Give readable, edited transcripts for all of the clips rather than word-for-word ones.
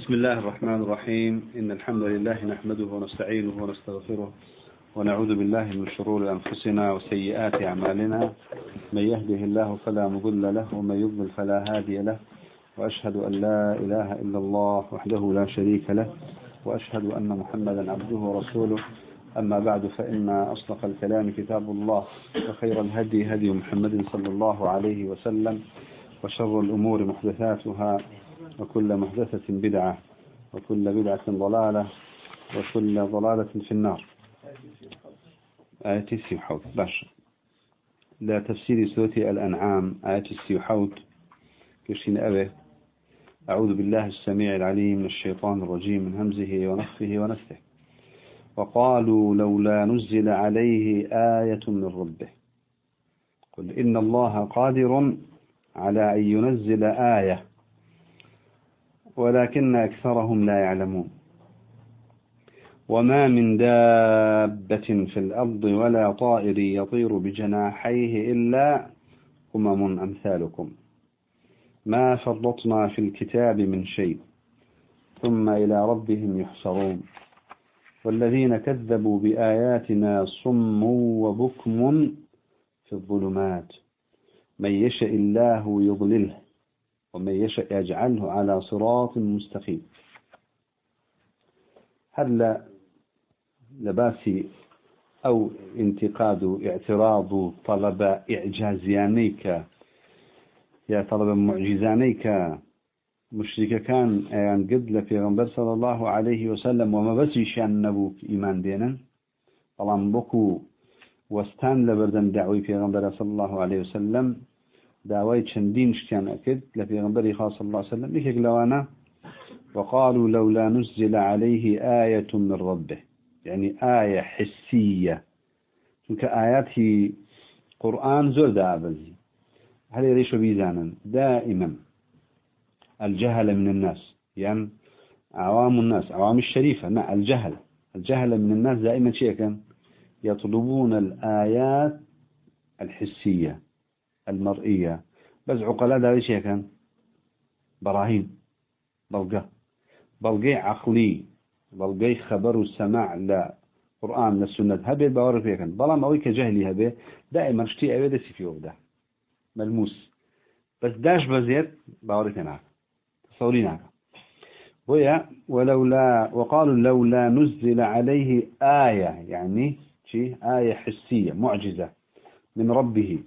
بسم الله الرحمن الرحيم. إن الحمد لله نحمده ونستعينه ونستغفره ونعوذ بالله من شرور أنفسنا وسيئات أعمالنا. من يهده الله فلا مضل له ومن يضلل فلا هادي له، وأشهد أن لا إله إلا الله وحده لا شريك له، وأشهد أن محمدا عبده ورسوله. أما بعد، فإن أصدق الكلام كتاب الله، وخير الهدي هدي محمد صلى الله عليه وسلم، وشر الأمور محدثاتها، وكل محدثة بدعة، وكل بدعة ضلالة، وكل ضلالة في النار. آية السيوحوت باش لا تفسير سورة الأنعام. آية السيوحوت كشين أبي. أعوذ بالله السميع العليم من الشيطان الرجيم، من همزه ونفخه ونفثه. وقالوا لولا نزل عليه آية من ربه قل إن الله قادر على أن ينزل آية ولكن أكثرهم لا يعلمون. وما من دابة في الأرض ولا طائر يطير بجناحيه إلا أمم أمثالكم ما فرطنا في الكتاب من شيء ثم إلى ربهم يحشرون. والذين كذبوا بآياتنا صم وبكم في الظلمات من يشاء الله يضلله ومن يشاء يجعله على صراط مستقيم. هل لباسي أو انتقاد اعتراض طلب إعجازيانيك يا طلب معجزانيك مشرك كان قد لبيغمبر صلى الله عليه وسلم وما بس يشان نبوك إيمان دينا طالما بكو واستان لبردن دعوي بيغمبر صلى الله عليه وسلم دعوي چندين شتيان أكد لبيغمبر خاص الله عليه وسلم لكي قلوانا وقالوا لولا نزل عليه آية من ربه، يعني آية حسية، كآيات قرآن زور دابزي. هل يريش بيزانا دائما الجهل من الناس، يعني عوام الناس، عوام الشريفة، لا الجهل من الناس دائما شيء كان يطلبون الآيات الحسية المرئية، بس عقلاء دائما شيء كان براهين بلقي عقلي بلقي خبر السماع لا قرآن للسنة هبه باور فيه كان بلا ما ويك جهلي هبه دائما اشتي أبدا سيفيه ده ملموس، بس داش بزيت باور فينا تصورينا ولولا وقالوا لولا نزل عليه آية، يعني شيء آية حسية معجزة من ربه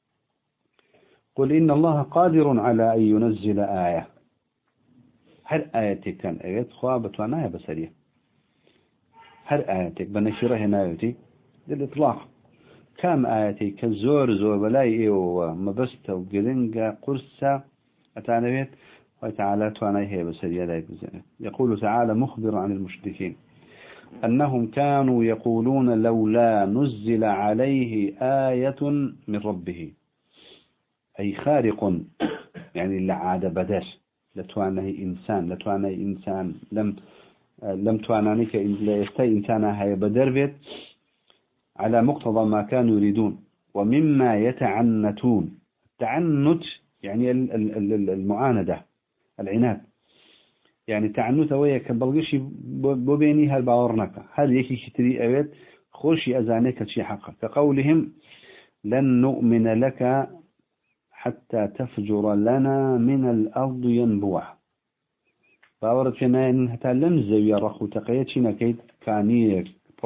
قل إن الله قادر على أن ينزل آية. هر آياتك كان آيات خوابت وعناية بسرية، هر آياتك بنشيرة هنايتي للإطلاق. كم آياتك كالزور بلاي ومبستة وقرنقة قرصة أتعنبيت وتعالى توانيه بسرية لا يبزنه. يقول تعالى مخبر عن المشركين أنهم كانوا يقولون لولا نزل عليه آية من ربه، أي خارق، يعني اللي عاد بداش لتوانه إنسان لم توانانيك لا يستي إنسانا هاي بدربت على مقتضى ما كانوا يريدون. ومما يتعنتون، التعنت يعني المعاندة، العناد، يعني تعنت وياك بلغشي ببيني هالباورنك هل يكي كتري أبيت خوشي أزانيك شي حقا، كقولهم لن نؤمن لك حتى تفجر لنا من الأرض ينبوع. باورت فينا إن حتى لمزة يرخو تقيتشي نكيد كانيك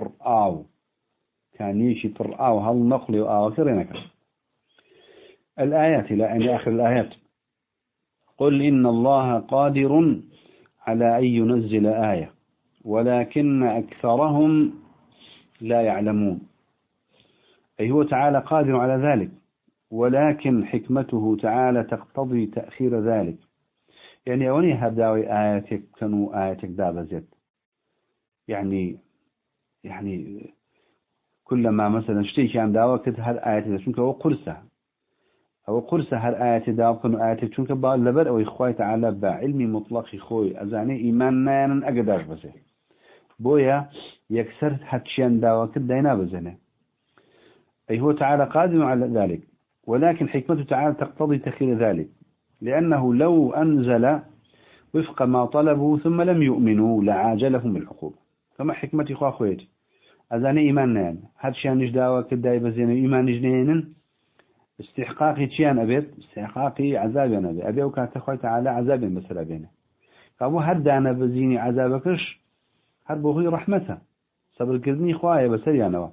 كانيشي برآو هل نقلي وآخرينك الآيات إلى أن آخر الآيات. قل إن الله قادر على أن ينزل آية ولكن أكثرهم لا يعلمون. أي هو تعالى قادر على ذلك، ولكن حكمته تعالى تقتضي تأخير ذلك. يعني أوني هداوي آياتك كانوا آياتك دابزت، يعني كلما مثلا اشتيك عن دعوة كده هر آياتي شونك هو قرصة هر آياتي دعوة كانوا آياتي شونك لبر أو إخوة تعالى بعلمي مطلق خوي أزاني إيماننا يعني أقدر بسه بويا يكسر حتشيان دعوة كده دينا بزنه. أي هو تعالى قادم على ذلك، ولكن حكمته تعالى تقتضي تأخير ذلك، لأنه لو أنزل وفق ما طلبوا ثم لم يؤمنوا لعاجلهم العقوبة. كما حكمة إخوة أخواتي أذان إيمان نان هاد شان نجداوا كداي بزين إيمان نجنين استحقاقي تشيان أبيت استحقاقي عذابي أنا أبي وكانت أخوة تعالى عذابي مثلا بينه فأبو هاد أنا بزيني عذابكش هاد بوهي رحمته صبر كذني خوايا بسري أنا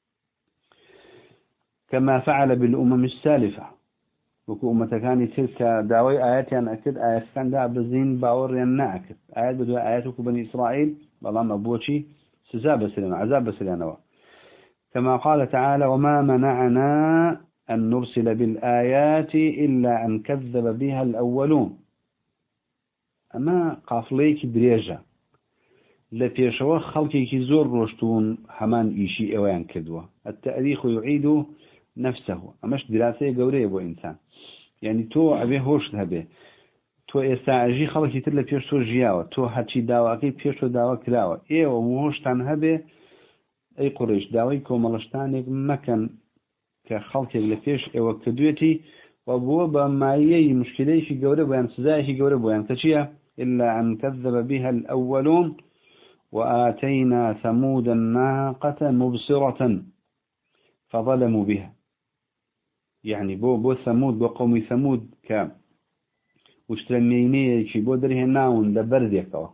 كما فعل بالأمم السالفة وكو أمتكاني تلك دعوي آيات يعني أكد آيات كان دع بزين باور ينعكد آيات بدو آياتك بني إسرائيل والله أبوشي سزاب سلنا عذاب سلنا كما قال تعالى وما منعنا أن نرسل بالآيات إلا أن كذب بها الأولون أما قافليك بريجة لفيشوا خلقك زور رشتون همان إيشي إوان كدوة التاريخ يعيد نفسه أماش دراسة قورية بو إنسان يعني تو أبي هوش هبه تو إستعجي خلقك تلا فيشتو جياوة تو هاتشي داوة أكيد فيشتو داوة كلاوة إيه ومهوش تان هبه أي قريش داويكم ملشتانك مكان كخلقك لفيش إيوة كدوتي وبوبا معي مشكلة في قوري بوان سزاي في قوري بوان كشيا إلا أن كذب بها الأولون وآتينا ثمود الناقة مبصرة فظلموا بها يعني بو ثمود بو قوم ثمود كام واشترمينيه شي بو دريه ناون لبرد يكوا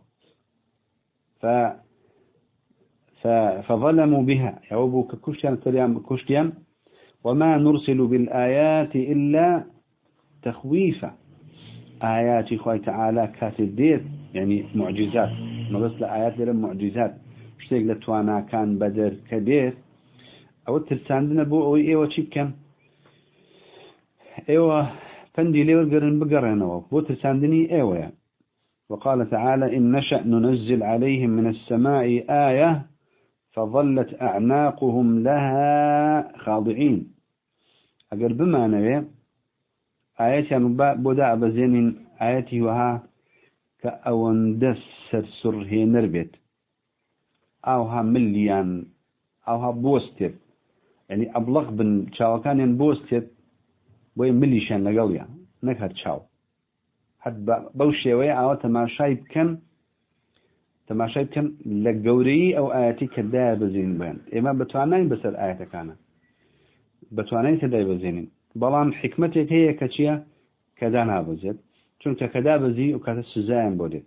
فظلموا بها يعوبوا ككشتيان تريان كشتيان وما نرسل بالآيات إلا تخويفا آيات إخوة تعالى كاتب دير يعني معجزات ما بس لآيات دير معجزات اشتيق لتوانا كان بدر كبير أو ترساندنا بو أو إيوة شبكا إيوة فندي ليو القرن بقرن بو ترساندني إيوة يعني. وقال تعالى إن نشأ ننزل عليهم من السماء آية فظلت أعناقهم لها خاضعين أقل بما نوي آيات يعني بدأ بزين آياتي وها كأوندس سرسر هي نربت أوها مليان أوها بوستر يعني أبلغ بن شاوكان بوستر بوي مليشان لقويا نكهر شاو حد بوشي ويا أو تماشاي كان لقوري أو آياتي كدا بزين بيان إما بتوانين بس الآيات كان بتوانين كدا بزين بلان حكمتك هي كتشيا كدا نابزت چونك كدا بزي وكذا السزايم بودي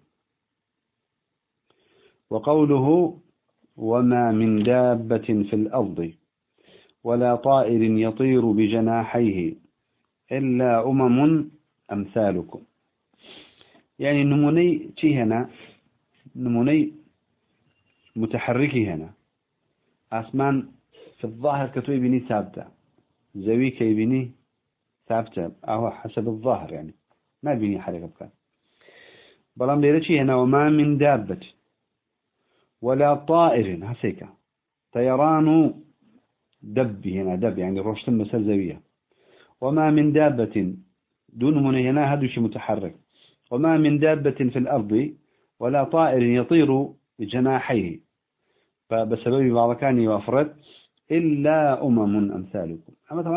وقوله وما من دابة في الأرض ولا طائر يطير بجناحيه إلا أمم أمثالكم يعني نموني تي هنا نموني متحركي هنا أسمان في الظاهر كتوي بني ثابتة زوي كي بني ثابتة أو حسب الظاهر يعني ما بني حركة بكان بلان بيرتي هنا وما من دابة ولا طائر هسيكا طيران دب هنا دب يعني روشتم مسل زوية وما من دابة دون هنا هدوش متحرك وما من دابة في الأرض ولا طائر يطير بجناحيه فبسبب بعض كان يوفرد إلا أمم أمثالكم أما طبعا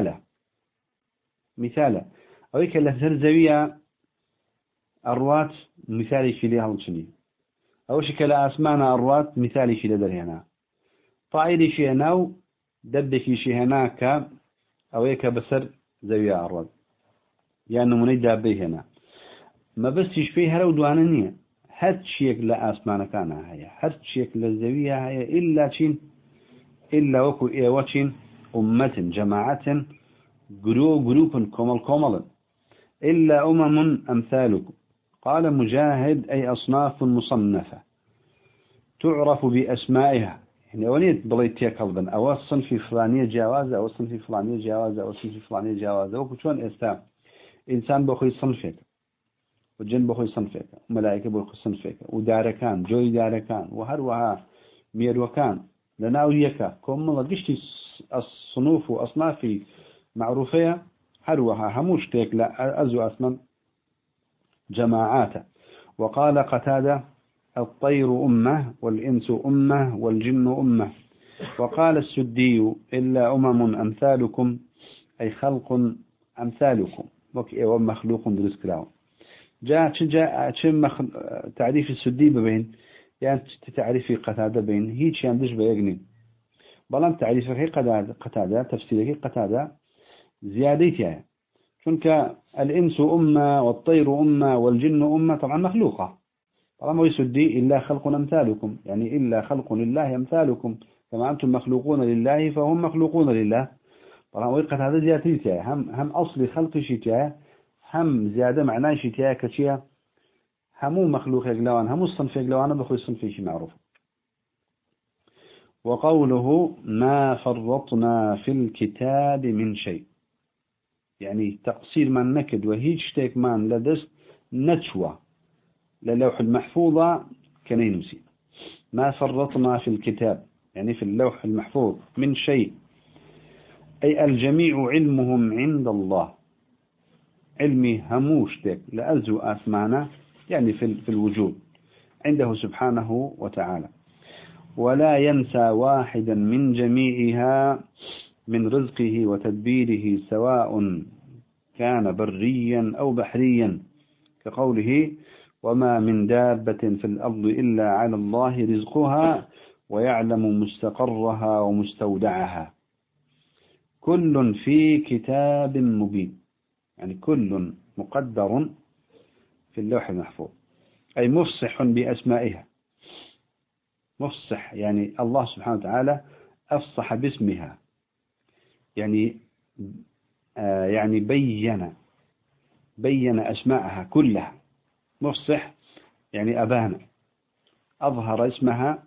مثالة أويك اللفظر زوية أروات مثالي في ليها وشني أو شكل أسمان أروات مثالي في لدر هنا طائر في هنا دبك في هناك أويك بسر زوية أروات يعني مني دابه هنا ما بس يشفيها لو دواننية هاد شيك لا أسمان كان هي هاد شيك للزوية هي إلا شين إلا وكو إيواتين أمة جماعة جروب كمل إلا أمم أمثالكم قال مجاهد أي أصناف مصنفة تعرف بأسمائها يعني ونيت ضليتها قلبا أو الصنف فلانية جوازة أو الصنف فلانية جوازة أو الصنف فلانية جوازة وكتوان إستام إنسان بخي صنفك والجن بخي صنفك وملائكة بخي صنفك وداركان جوي داركان وهروها ميروكان لناويك كم الله قشتي الصنوف وأصناف معروفة هروها هموش تيك لا أزو أسمن جماعات وقال قتادة الطير أمة والإنس أمة والجن أمة وقال السدي إلا أمم أمثالكم أي خلق أمثالكم ومخلوق درسكلاو جاء تعريف السدي بين يعني تعريف قتادة بين هيك يندش بيجني بلان تعريفه قتادة تفسيره قتادة زيادتها يعني. شنك الإنس أمة والطير أمة والجن أمة طبعا مخلوقة طبعا ما يسدي إلا خلق أمثالكم يعني إلا خلق لله أمثالكم كما أنتم مخلوقون لله فهم مخلوقون لله طبعا ويقت هذا زيادتها هم أصل خلق شتاء هم زيادة معناه شتاء كشيء همو مخلوق يقلوان همو الصنف يقلوان بخوي الصنف شيء معروف وقوله ما فرطنا في الكتاب من شيء يعني تقصير من نكد وهيج شتيك من لدست نتشوى للوح المحفوظة كنينوسي ما فرطنا في الكتاب يعني في اللوح المحفوظ من شيء أي الجميع علمهم عند الله علمي هموشتك لأزو أثمانه يعني في الوجود عنده سبحانه وتعالى ولا ينسى واحدا من جميعها من رزقه وتدبيره سواء كان بريا أو بحريا كقوله وما من دابة في الأرض إلا على الله رزقها ويعلم مستقرها ومستودعها كل في كتاب مبين يعني كل مقدر في اللوح المحفوظ أي مفصح بأسمائها مفصح يعني الله سبحانه وتعالى أفصح باسمها يعني يعني بين أسماءها كلها مفصح يعني أبان أظهر اسمها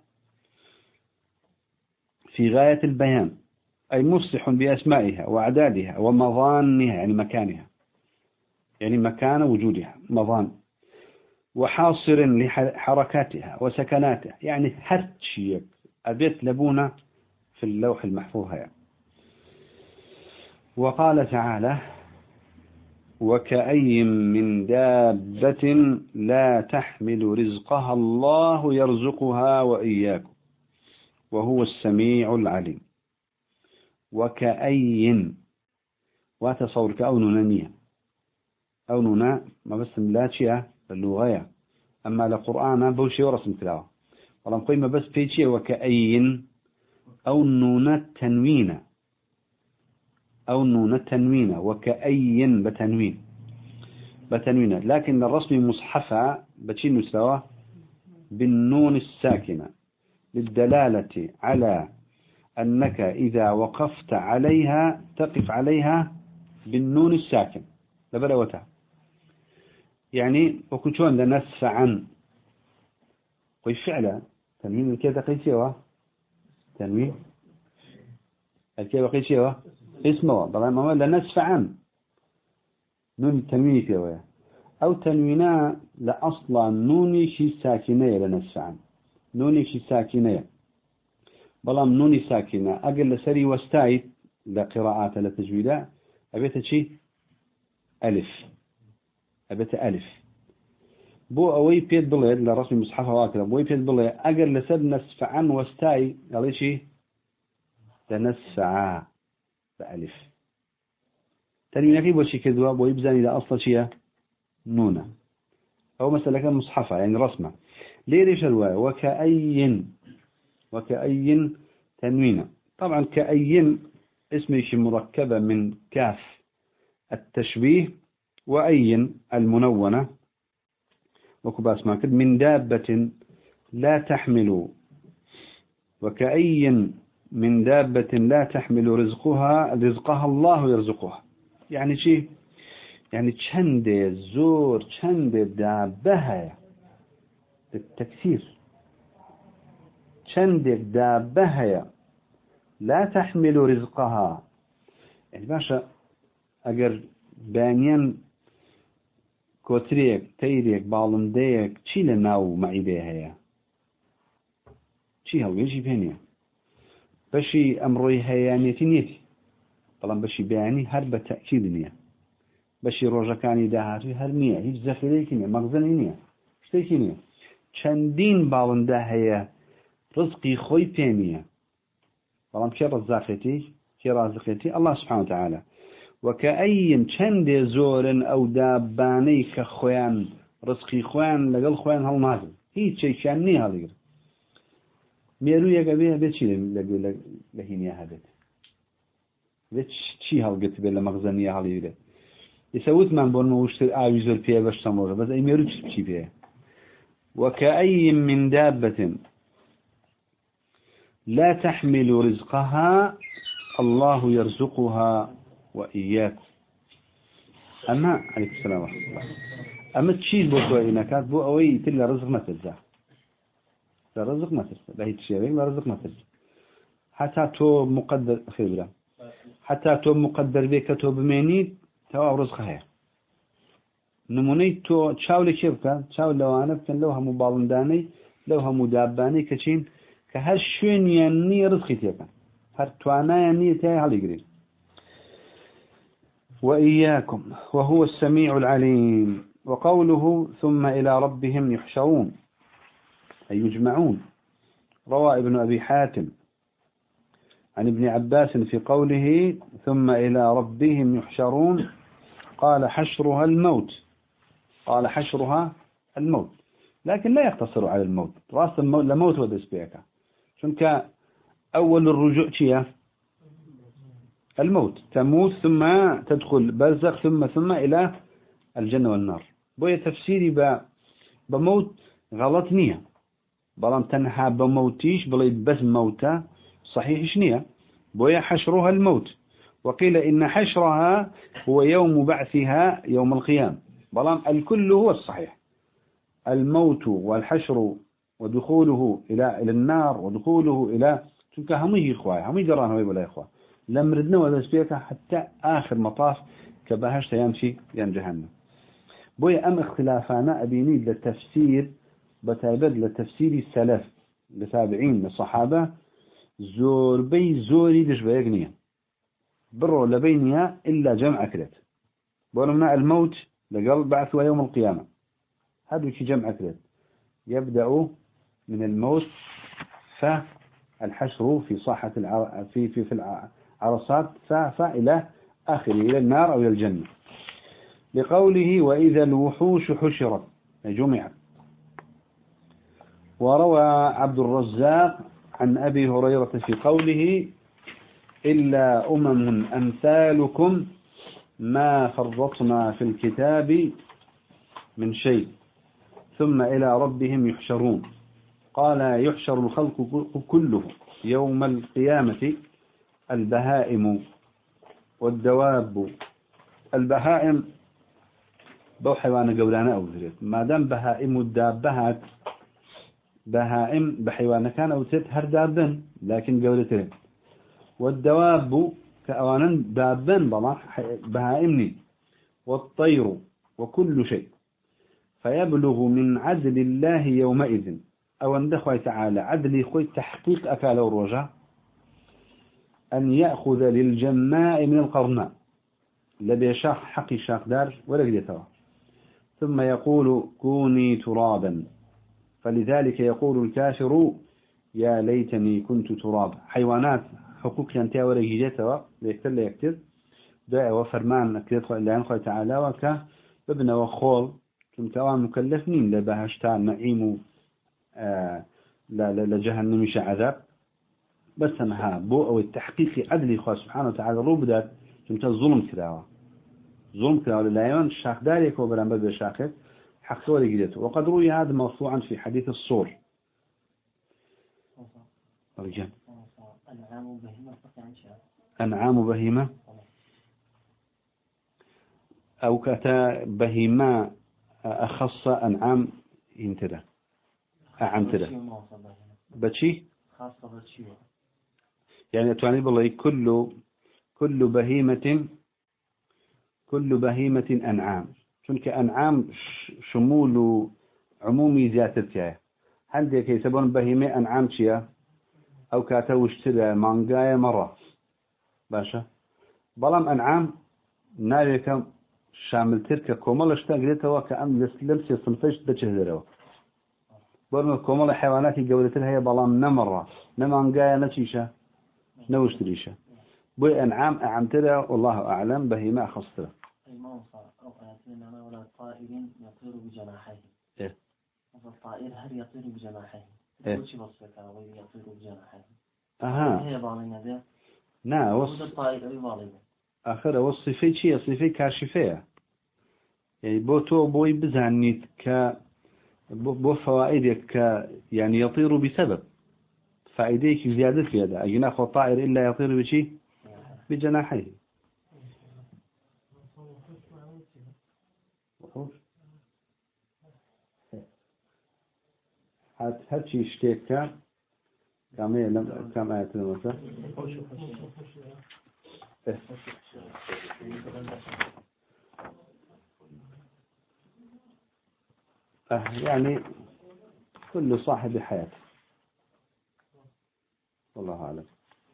في غاية البيان أي مفصح بأسمائها وأعدادها ومظانها يعني مكانها يعني مكان وجودها مظان وحاصر لحركاتها وسكناتها يعني هرتشيك أبيت لبونا في اللوح المحفوظ يعني. وقال تعالى وكأي من دابة لا تحمل رزقها الله يرزقها وإياكم وهو السميع العليم وكأي وتصور كأوننا نية أوننا ما بس لا شيء اللغة أما لقرآن بوشي ورسم تلاوة ولم قيمة بس بيشي وكأي أو نون تنوين أو نون تنوين وكأي بتنوين لكن الرسم مصحفة بتشي نسوى بالنون الساكنة للدلالة على أنك إذا وقفت عليها تقف عليها بالنون الساكن لبلوتها يعني وكتون لنسفعا فعلا تنوين الكيف قيسيوه تنوين الكيف قيسيوه اسمه طبعا ما لنسفعا نون تنوين فيها أو تنوينا لأصلا نوني شي ساكنة لنسفعا نوني شي ساكنة بلام نوني ساكنة أقل سري واستايت لقراءات لتجويدا أبيت شي ألف أبيت ألف بو أوي بيت بلد لرسم مصحفة واكرة بو بيت بلد أقل لسد نسفعا واستاي قال شي تنسفعا بألف تنوين كيف وشي كذوا بو يبزاني لأصلا شي نونة أو مثلا كان مصحفة يعني رسمة ليش الواو وكأي تنوين طبعا كأي اسم شيء مركبة من كاف التشبيه وأي المنونة وكباس ما كد من دابة لا تحمل وكأي من دابة لا تحمل رزقها الله يرزقها يعني شيء يعني چند زور چند دابة التكسير چند دابة لا تحمل رزقها يعني باشا اگر بانيان كوتريك تيريك بالنديك چي لناو معيبه هيا چي هل يجي بينيا بشي امروي هيانيتي نيتي طالما بشي بياني هرب تأكيد نية بشي روجكاني داهاتي هر نية هيج زفريكي نية مغزني نية شتيكي نية چندين بالنده هيا رزقي خوي بينيا طالما كي رزاقتي كي رازقتي الله سبحانه وتعالى وكأي چند زور أو داباني كخوان رزقي خوان لقل خوان هل نازل هي شيء شاني هذا ميرو يقبيها بيتشي لهينيا هذا بيتشي هالقت بلا مغزنيا هاليرة يسويت من بونه وشتر آويزر فيها باش سموغة بس أي ميرو تشي فيها وكأي من دابة لا تحمل رزقها الله يرزقها وإياك أما عليك السلام ورحمة الله أما تشيل بوتو إنكات بو أوي تلا رزق ما تزع لا رزق ما تزع لا هي تشيرين لا رزق ما تزع حتى تو مقدر خبرة حتى تو مقدر بك تو بميني تو رزقها نموني تو تشاول كيفك تشاول لو أنا بكن لو هم بالنداني لو هم داباني كشين كهالشين يعني رزقي تيكا هر توانا يعني تاي هاليجري وإياكم وهو السميع العليم وقوله ثم إلى ربهم يحشرون أي يجمعون روى ابن أبي حاتم عن ابن عباس في قوله ثم إلى ربهم يحشرون قال حشرها الموت قال حشرها الموت لكن لا يقتصر على الموت راس الموت لموت ودس بيك شنك أول الرجوع شيء الموت تموت ثم تدخل برزخ ثم إلى الجنة والنار بويا تفسيري بموت غلط نية بلان تنحى بموتيش بلي بس موتة صحيح نية بويا حشرها الموت وقيل إن حشرها هو يوم بعثها يوم القيام بلان الكل هو الصحيح الموت والحشر ودخوله إلى النار ودخوله إلى شنك همي إخوة همي جران همي ولا إخوة لم ردنا ولا سبيكا حتى آخر مطاف كبهشت يمشي ين جهنم بويا أم اختلافنا أبيني للتفسير بتابد لتفسير السلف لتابعين الصحابة زور بي زوري دش بيقنية برو لبينها إلا جمع كرت بولمنا الموت لقل بعث ويوم القيامة هذا شي جمع كرت يبدأ من الموت فالحشر في صاحة في العرصات إلى آخره إلى النار أو إلى الجنة لقوله وإذا الوحوش حشرت جمعت وروى عبد الرزاق عن أبي هريرة في قوله إلا أمم أمثالكم ما فرطنا في الكتاب من شيء ثم إلى ربهم يحشرون قال يحشر الخلق كله يوم القيامة البهائم والدواب البهائم بو حيوان قولانا أو ذريت ما دام بهائم الدابهات بهائم بحيوان كان أو ست هر دابن لكن قولتين والدواب كأوانا دابن بهائمني والطير وكل شيء فيبلغ من عدل الله يومئذ أو أن دخوي تعالى عدل خوي تحقيق أكال الرجاء أن يأخذ للجماء من القرناء لبي شاق حقي شاق دار ولا قديتها ثم يقول كوني ترابا فلذلك يقول الكافر يا ليتني كنت ترابا حيوانات حقوق ينتهي ولا قديتها ليكتل يكتب دعا وفرمان أكدت لأن خوي تعالى وكا بابن وخول كم توان مكلفين لبهشتان نعيم لجهنم مش عذاب بس أنها بو أو التحقيق عدل إخوة سبحانه وتعالى روبدات كم ظلم كراوة ظلم كراوة للايوان الشاخ داريك وبران بدو الشاخر حق ولي قدته وقد روي هذا مرفوعا في حديث الصور رجال أنعام بهيمة أو كتا بهيمة أخص أنعام ينتدى أعمتدى بتشي يعني تواني بالله كل بهيمة أنعام شنك أنعام شمول عمومي زيادتها هل ديك يسبون بهيمة أنعام شيا أو كاتوش تدى مانجايا مرة باشا بلام أنعام ناريك شامل تركة كومال اشتاقلتها وكأن لمس يصنفش بجهدروا برنا كومال حيواناتي قولتها هي بلام نمرة نمانجايا نتيشة نوشتريشة بوي أنعام أعمتها والله أعلم بهيمة خصتها مثلا ولا طائر يطير بجناحيه. إيه. الطائر هل يطير بجناحيه؟ إيه. وش وصفك يطير بجناحيه؟ أها. هي بالنا ده. نا الطائر أي بالنا. آخر والصفة شيء صفة كاشفة. يعني بوتو بوي بزعنيت بو فوائدك يعني يطير بسبب فائديك زيادة في هذا أجناح الطائر إلا يطير بشيء بجناحيه. هات شيء اشتكى كم لم كم آية مثلا يعني كل صاحب حياته والله أعلم.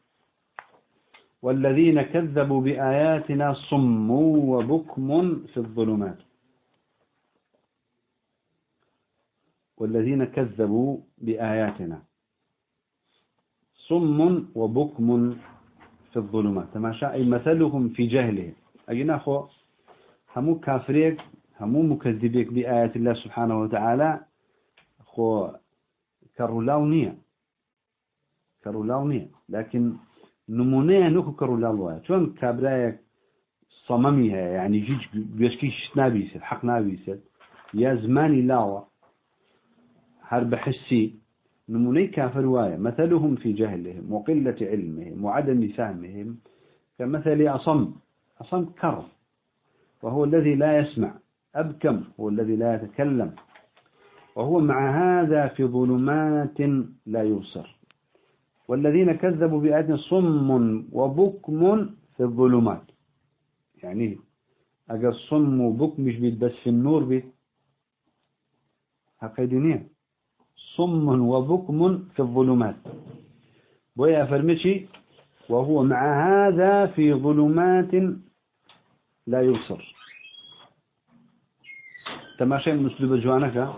والذين كذبوا بآياتنا صم وبكم في الظلمات. والذين كذبوا بآياتنا صم وبكم في الظلمات تماشى أي مثلهم في جهلهم أجينا أخو همو كافريك همو مكذبيك بآيات الله سبحانه وتعالى أخو كرولاونية لكن نمونية نكو كرولاونية شون كابرايك صمميها يعني جيج بيشكيش نابيسة حق نابيسة يا زماني لاوة حرب حسي نموني كافر واية مثلهم في جهلهم وقلة علمهم وعدم فهمهم كمثل أصم كر وهو الذي لا يسمع أبكم هو الذي لا يتكلم وهو مع هذا في ظلمات لا يبصر. والذين كذبوا بآياتنا صم وبكم في الظلمات يعني أجل صم وبكم مش بيت بس في النور بيت هقيدنيه صم وبكم في الظلمات بويا فرمشي وهو مع هذا في ظلمات لا يبصر. تماشي من أسلوب جوانك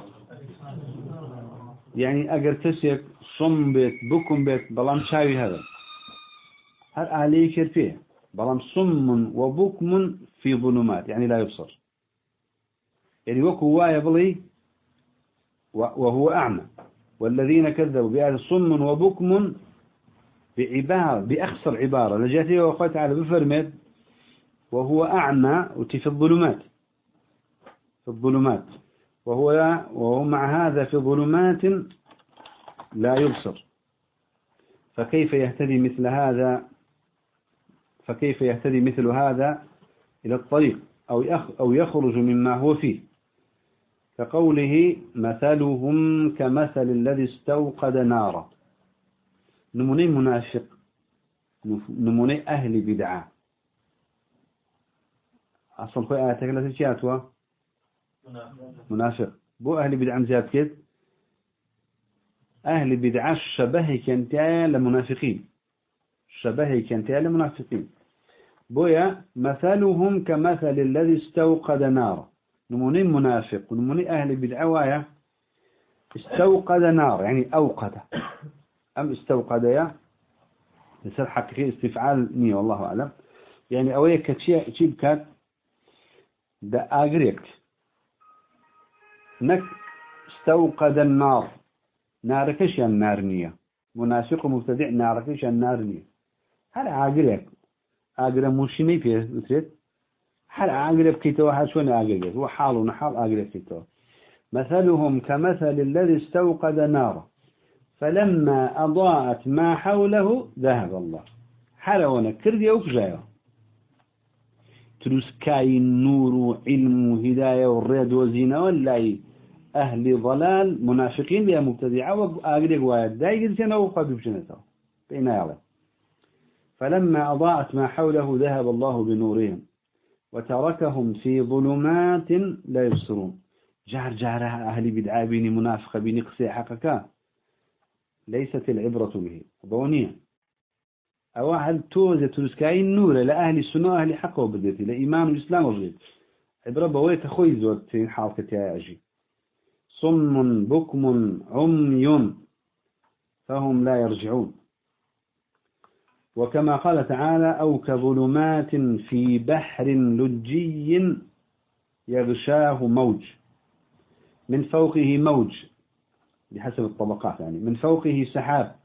يعني أجر تسيك صم بيت بكم بيت بلام شاوي هذا هل عليه كرفيه بلام صم وبكم في ظلمات يعني لا يبصر يعني وكو وايا بلي وهو أعمى. والذين كذبوا بآيات صم وبكم بعبارة بأخسر عبارة لجاتي وأخوات على بفرمت وهو أعمى وفي الظلمات وهو مع هذا في ظلمات لا يبصر. فكيف يهتدي مثل هذا إلى الطريق أو يخرج مما هو فيه كقوله مثلهم كمثل الذي استوقد نارا. نموني منافق نموني أهل بدعة أصلا خوي آياتك التي شاتوا منافق بو أهل بدعة زياد كده أهل بدعة شبهي كنتيا لمنافقين بويا مثلهم كمثل الذي استوقد نارا. نموني منافق ونموني أهل بدعة وايا استوقد نار يعني أوقد أم استوقد يا يصير حقيقي استفعال نية والله أعلم يعني أويا كتشي بكات دا أغريك نك استوقد النار ناركش النار نية منافق مبتدع ناركش النار نية هل أغريك أغرى موشيني فيه بتريد هل أغريك كيتوا هل شون أغريك هو حال أغريك كيتوا مثلهم كمثل الذي استوقد نارا فلما أضاءت ما حوله ذهب الله حلونا كردي وكجايا ترسكاي النور وعلم وهداية والريد وزينة والله أهل ضلال منافقين بها مبتدعة وأقرق وايد دايق سنة وقد بشنته بين يعلم. فلما أضاءت ما حوله ذهب الله بنورهم وتركهم في ظلمات لا يبصرون. جارها أهل بدعة بيني منافقة بيني قصي حقك ليست العبرة به ضونية أو هل توزة ترسكاي النور لأهل السنة أهل حقه وبديتي لإيمان الإسلام وبديت عبرة بويت أخوي زورتين حالك يا أجي صم بكم عمي فهم لا يرجعون. وكما قال تعالى أو كظلمات في بحر لجي يغشاه موج من فوقه موج بحسب الطبقات يعني من فوقه سحاب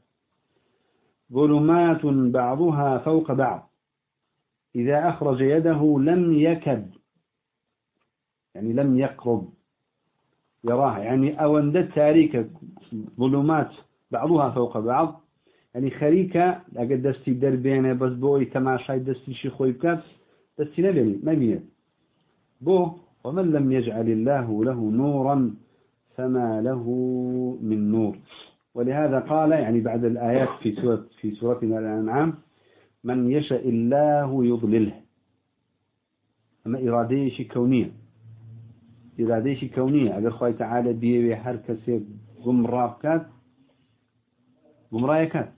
ظلمات بعضها فوق بعض إذا أخرج يده لم يكد يعني لم يقرب يراها يعني أوندت تاريك ظلمات بعضها فوق بعض يعني خريكة لقد دستي دربينه بس بوي تماشاي دستي شي خوي بكات دستي نبيني ما بينه بو ومن لم يجعل الله له نورا فما له من نور ولهذا قال يعني بعد الآيات في سورتنا الأنعام من يشاء الله يضلله أما إرادة شيء كونية إرادة شيء كونية أقول خوي تعالى بيه حركة قمرابكات قمرايكات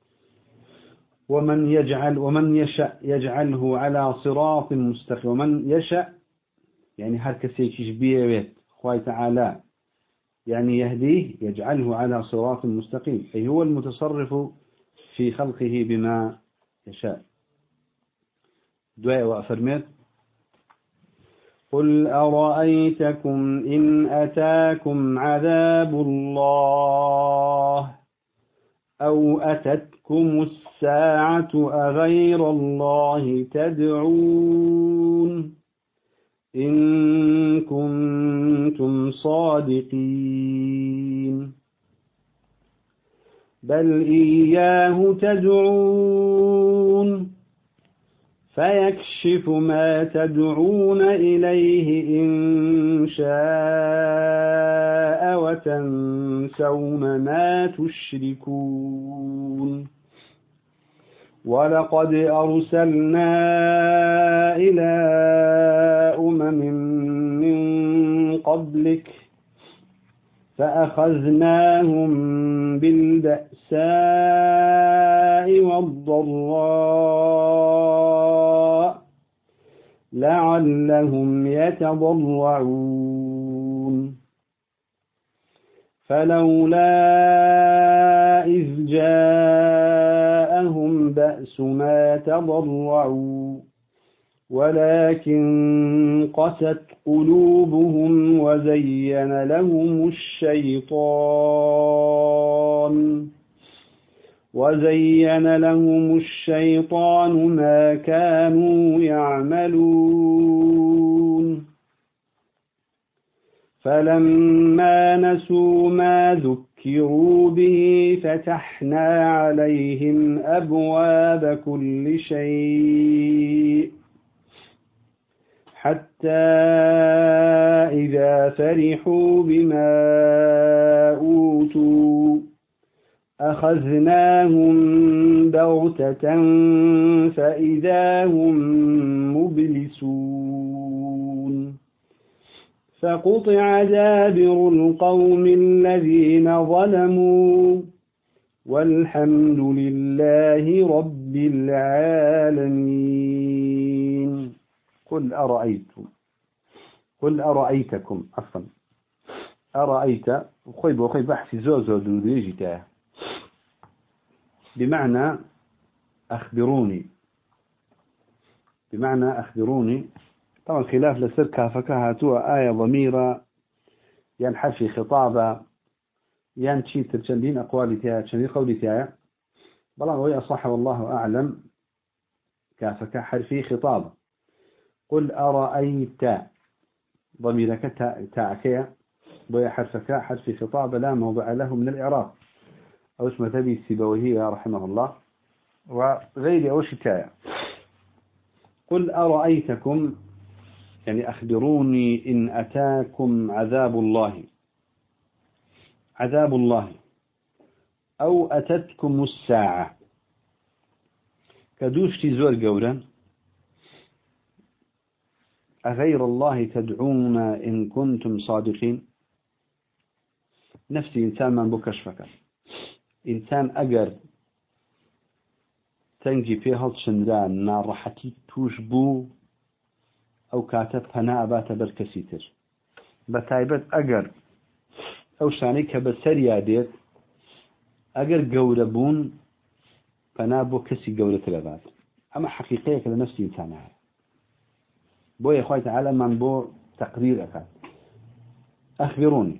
ومن يشاء يجعله على صراط مستقيم ومن يشاء يعني حركة شيء خوي تعالى يعني يهديه يجعله على صراط مستقيم أي هو المتصرف في خلقه بما يشاء دعاء وأفرمت قل أرأيتكم إن أتاكم عذاب الله أو أتتكم الساعة أغير الله تدعون إن كنتم صادقين بل إياه تدعون فيكشف ما تدعون إليه إن شاء وتنسون ما تشركون ولقد أرسلنا إلى من قبلك فأخذناهم بالبأساء والضراء لعلهم يتضرعون فلولا إذ جاءهم بأسنا تضرعوا ولكن قست قلوبهم وزين لهم الشيطان ما كانوا يعملون فلما نسوا ما ذكروا به فتحنا عليهم أبواب كل شيء حتى إذا فرحوا بما أوتوا أخذناهم بغتة فإذا هم مبلسون فقطع دابر القوم الذين ظلموا والحمد لله رب العالمين قل أرأيتكم عفوا أرأيت وخيب بحث زوزو دوديجتا بمعنى أخبروني طبعا خلاف لسر كافكها آية ضميرة ينحفي خطابة ينشي ترشندين أقوالي تايا تشندين قولي تايا بلان وهي أصح والله أعلم كافك حرفي خطابة قل أرأيت ضميرك تاعكيا وهي حرفك حرفي خطابة لا موضع له من الإعراب أو اسم تبي السيبويهي رحمه الله وغير أوش تايا قل أرأيتكم يعني أخبروني إن أتاكم عذاب الله أو أتتكم الساعة كدوشتي زور قولا أغير الله تدعون إن كنتم صادقين نفسي إنسان من بكشفك إنسان أجر تنجي فيها الشندان نارحتي توشبو أو كاتب هنا أبات بركسيتر بتايبت أجر أو شانيك بسريا ديت أجر جوربون فنابو كسي جورة الأبات أما حقيقية لنفسي إنسانها بو يا أخوي تعالى من بو تقرير أكاد أخبروني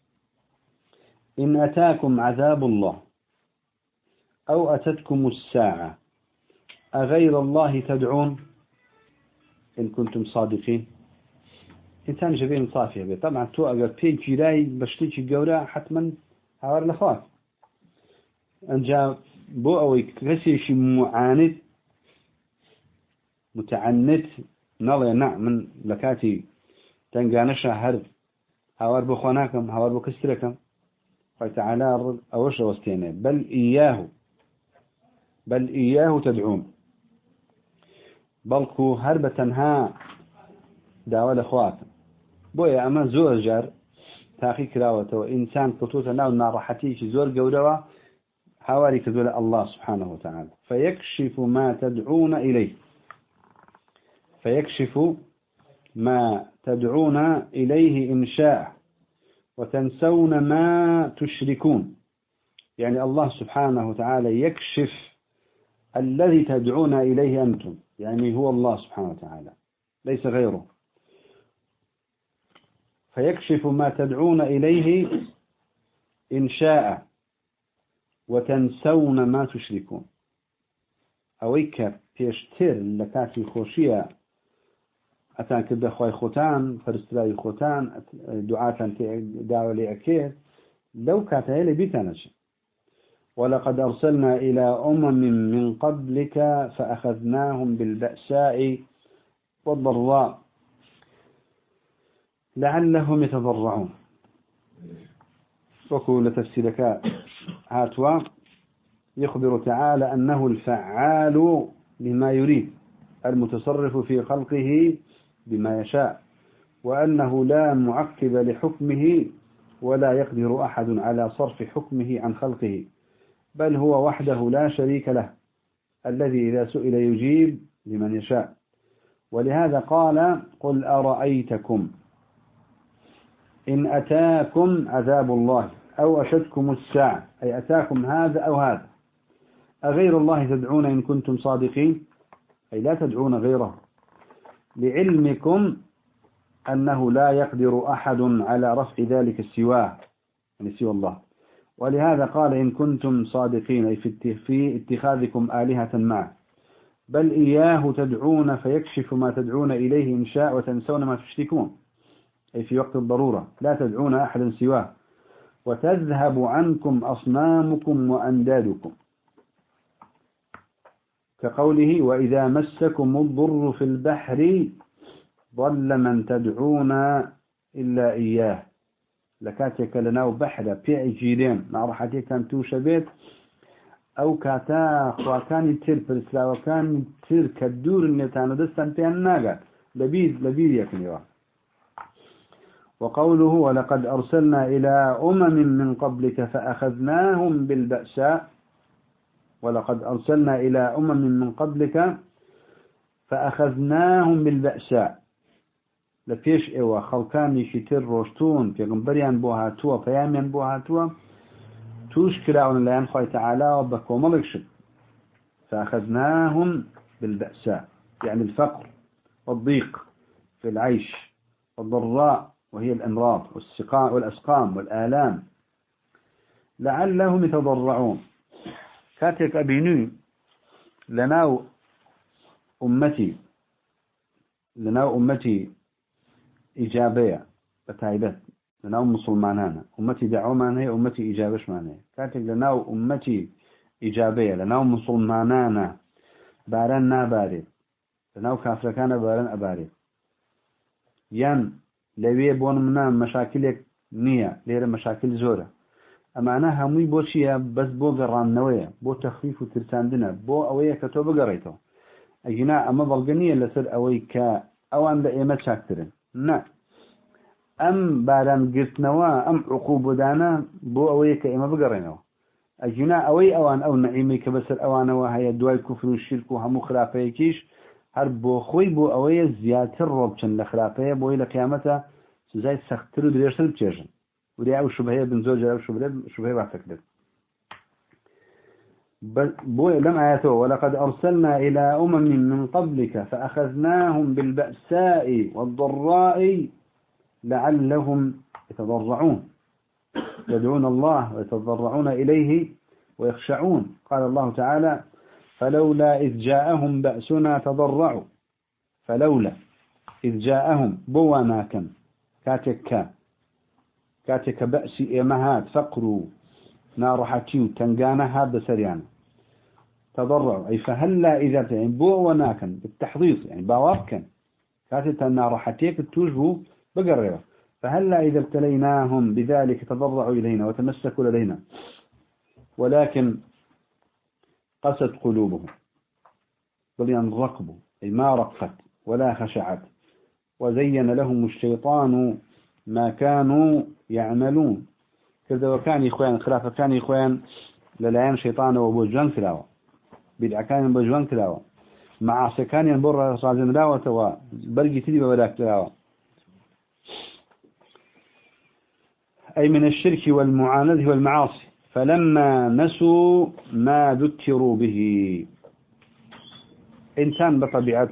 إن أتاكم عذاب الله أو أتتكم الساعة أغير الله تدعون إن كنتم صادقين. إنسان جبين صافية بي. طبعا تو أقل بي جراي بشتيك قورا حتما هاور لخواف أنجا بو أو كسيش معاند متعنت نالي من لكاتي تنقانشا هرب هاور بخوناكم هاور بكسركم فتعالى أوش وستينه بل إياه تدعون بلكو هربة ها داوى الأخوات بويا أما زور جار تاخي كراوته وإنسان كتوتا ناو نارحتيش زور قولوا حوالي كذول الله سبحانه وتعالى فيكشف ما تدعون إليه إن شاء وتنسون ما تشركون. يعني الله سبحانه وتعالى يكشف الذي تدعون إليه أنتم، يعني هو الله سبحانه وتعالى ليس غيره. فيكشف ما تدعون إليه إن شاء وتنسون ما تشركون. أويك بيشتر لكاتي خوشية أتان كده خوي خوتان فرستلاي خوتان دعاة دعوة لأكيد لو كاتها لبيتانش. ولقد أرسلنا إلى أمم من قبلك فأخذناهم بالبأساء والضراء لعلهم يتضرعون. وكل تفسيرك هاتوا يخبر تعالى أنه الفعال لما يريد المتصرف في خلقه بما يشاء، وأنه لا معقب لحكمه ولا يقدر أحد على صرف حكمه عن خلقه، بل هو وحده لا شريك له الذي إذا سئل يجيب لمن يشاء. ولهذا قال قل أرأيتكم إن أتاكم عذاب الله أو أتتكم الساعة، أي أتاكم هذا أو هذا، أغير الله تدعون إن كنتم صادقين، أي لا تدعون غيره، لعلمكم أنه لا يقدر أحد على رفع ذلك سواه، يعني سوى الله. ولهذا قال إن كنتم صادقين، أي في اتخاذكم آلهة معه، بل إياه تدعون فيكشف ما تدعون إليه إن شاء وتنسون ما تشركون، أي في وقت الضرورة لا تدعون أحدا سواه، وتذهب عنكم أصنامكم وأندادكم، كقوله وإذا مسكم الضر في البحر ضل من تدعون إلا إياه. لكاتك لناو بحر بيع جيرين مع راحتي كان توشبيت أو كاتا وكان يتر فرسلا وكان يتر كالدور النتان دستان بيان ناقات لبيد يكنيوا. وقوله ولقد أرسلنا إلى أمم من قبلك فأخذناهم بالبأساء، ولقد أرسلنا إلى أمم من قبلك فأخذناهم بالبأساء، لفيش إيوه خلقاني شتر روشتون في غنبريان بوهاتوا فيامين بوهاتوا توش كراون لأن خوي تعالى وبكو ملكشب. فأخذناهم بالبأساء يعني الفقر والضيق في العيش، والضراء وهي الأمراض والأسقام والآلام، لعلهم يتضرعون. كاتك أبيني لناو أمتي إيجابية بتايبت، لناو مسلمانانا أمتي دعومان هي أمتي إيجابش معناها. كاتك لناو أمتي إيجابية لناو مسلمانانا باران ناباري، لناو كافركان باران أباري، ين لوي بون منا مشاكلك نية ليرة مشاكل زورة، أما أنا همي بوشيا بس بو قران نوية بو تخفيف وترساندنا بو أوية كتوب قريته أجناء أما بلغنية لسر أوي كا أوان بأيمة شاكترين نا أم باران قرتنوا أم عقوب دانا بو أوي كأيمة بقرينوا أجناء أوي أوان أو نعيمي كبسر أوانا وهي دواي كفر والشرك وهمو خلافة كيش هر بو خوي بو أوي زيادة الربشن لخلافة بو إلى قيامته سزاي سخترو دريرسل بتيجن ودي أو شبهية بن زوجة أو شبهية بعتكدر لم آياته ولقد أرسلنا إلى أمم من قبلك فأخذناهم بالبأساء والضراء لعلهم يتضرعون يدعون الله ويتضرعون إليه ويخشعون. قال الله تعالى فلولا إذ جاءهم بأسنا تضرعوا فلولا إذ جاءهم بوانا كان كاتك بأس إمهات فقروا نارحتيو تنقانها بسريانا تضرعوا أي فهلا إذا يعني بوانا كان بالتحضيص يعني باواب كان كاتك نارحتيك توجهوا بقرروا فهلا إذا ابتليناهم بذلك تضرعوا إلينا وتمسكوا لدينا ولكن قست قلوبهم بل رقبوا أي ما رقت ولا خشعت وزين لهم الشيطان ما كانوا يعملون كذا وكان إخوان خلافة كان إخوان للعين شيطان وبوجوان كلاوة بدع كان بوجوان كلاوة مع سكان ينبر صاجن لاوة وبرقي تدي ببلاك كلاوة أي من الشرك والمعاندة والمعاصي فلما نسوا ما ذكروا به إنسان بطبيعة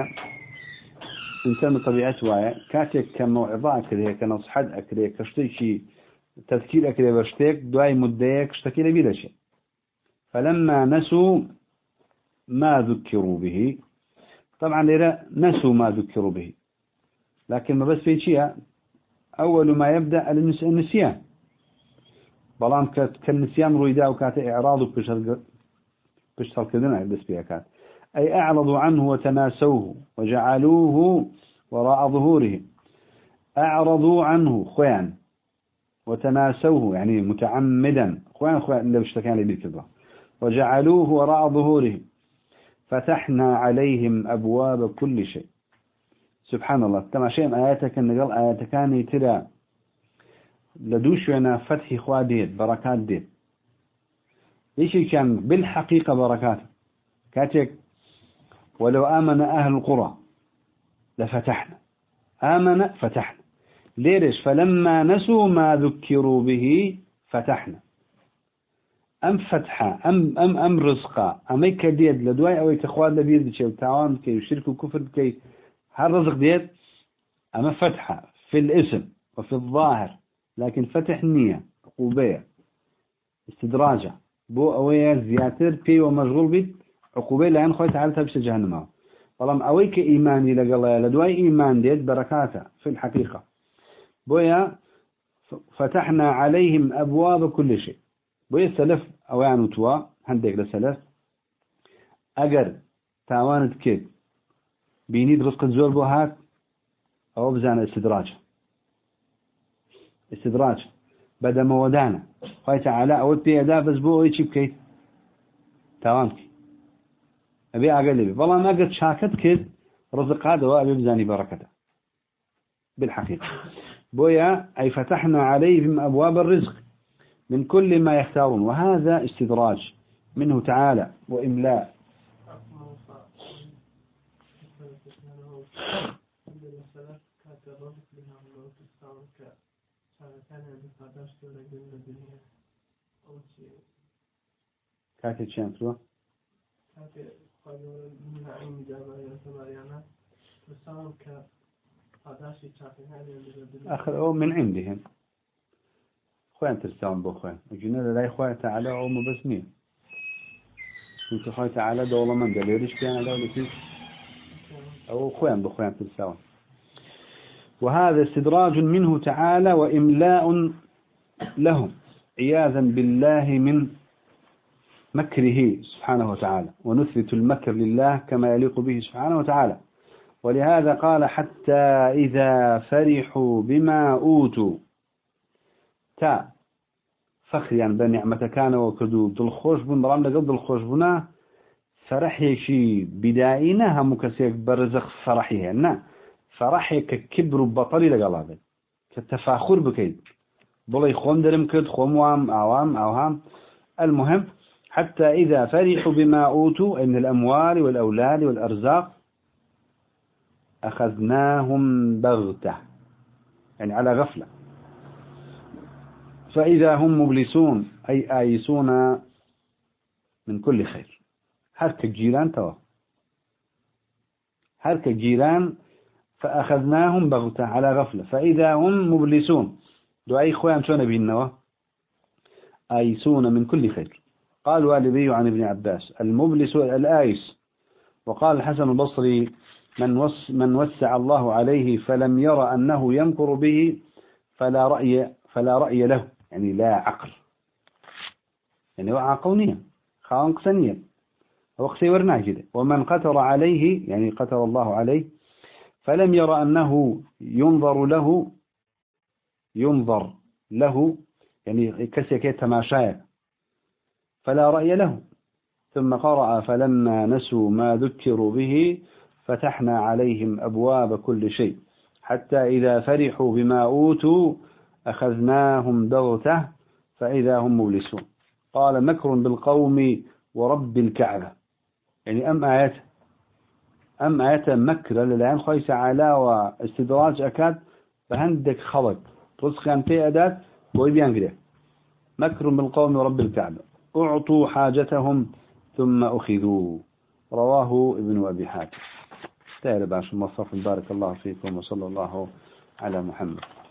وايا كاتك كموعظة أكريه كنصحة أكريه كشتيكي تذكير أكريه بشتيك دواي مديك اشتكي لبيل شيء فلما نسوا ما ذكروا به طبعا لذا نسوا ما ذكروا به لكن ما بس في شيء أول ما يبدأ النسيان بلان كالنسيان رويدا وكات إعراض بشتر كذنا بس بيها كات أي أعرضوا عنه وتناسوه وجعلوه وراء ظهورهم أعرضوا عنه خوان وتناسوه يعني متعمدا خوان اللي بشتكان لي كذا وجعلوه وراء ظهورهم فتحنا عليهم أبواب كل شيء سبحان الله تما شيء آياتك النقل آياتكاني ترى لدوش أنا فتح خواديت بركات ديت إيش كان بالحقيقة بركات كاتك ولو آمن أهل القرى لفتحنا آمن فتحنا ليش فلما نسوا ما ذكروا به فتحنا أم فتحة أم رزقا أم كديد لدواي أو كخواد لبيد شيء وتعاون كي وشرك وكفر كي هالرزق ديد أما فتحة في الاسم وفي الظاهر لكن فتح النية عقوبية استدراجة بو أوية زياتر بي ومشغول بيت عقوبة لأن خوي تعالى تبش جهنم طالما أويك إيماني لقلا لدواي إيمان ديد بركاته في الحقيقة بويا فتحنا عليهم أبواب كل شيء بويا سلف أوان وتوا هنديك لسلف أجر تعاونت كيد بينيد رزق الزور بوهات أو بزان استدراج بدأ مودانا خوي تعالى أود بيدا بس بو أي شيء بكيت تعاونك أبي أقلبي والله ما قد شاكت كد رزق هذا وأبي بزاني بركته بالحقيقة بويا أي فتحنا عليهم أبواب الرزق من كل ما يختارون وهذا استدراج منه تعالى وإملاء كاتب شامسوا آخر أو من عندهم خوان ترسون بخوان وجينا لا إخوان تعالى أو مبسمين كنت خوان تعالى دولة من دليرش كان دولة فيه أو خوان بخوان ترسون وهذا استدراج منه تعالى وإملاء لهم عياذا بالله من مكره سبحانه وتعالى ونثبت المكر لله كما يليق به سبحانه وتعالى ولهذا قال حتى إذا فرحوا بما أوتوا تا فخر يعني بنعمة كان وكدو دلخوش بن برام لقد دلخوش بنا فرحي شي بدائنا هم كسيك برزق فرحي هنا فرحي ككبر بطلي لقال هذا كالتفاخر بكيد بلي خوم درم كد خوم وام أوهام المهم حتى إذا فرحوا بما أوتوا من الأموال والأولاد والأرزاق أخذناهم بغتة يعني على غفلة فإذا هم مبلسون أي آيسون من كل خير هرك الجيران توا هرك الجيران فأخذناهم بغتة على غفلة فإذا هم مبلسون دعي خوان شو نبي النوى آيسون من كل خير. قال والبي عن ابن عباس المبلس الآيس. وقال الحسن البصري من وسع الله عليه فلم يرى أنه يمكر به فلا رأي له يعني لا عقل يعني هو عقلنيا خان قسنيا هو قسيورنا كده. ومن قتر عليه يعني قتر الله عليه فلم يرى أنه ينظر له يعني كسيك تماشايا فلا رأي له. ثم قرأ فلما نسوا ما ذكروا به فتحنا عليهم أبواب كل شيء حتى إذا فرحوا بما أوتوا أخذناهم بغتة فإذا هم مبلسون. قال مكر بالقوم ورب الكعبة يعني أم آيات مكر للعين خيس على واستدراج أكاد فهندك خلق رزق عن في أداة ويبيان كده مكر بالقوم ورب الكعبة أعطوا حاجتهم ثم أخذوا. رواه ابن أبي حاتم. تعالى باش المصطفى بارك الله فيكم وصلى الله على محمد.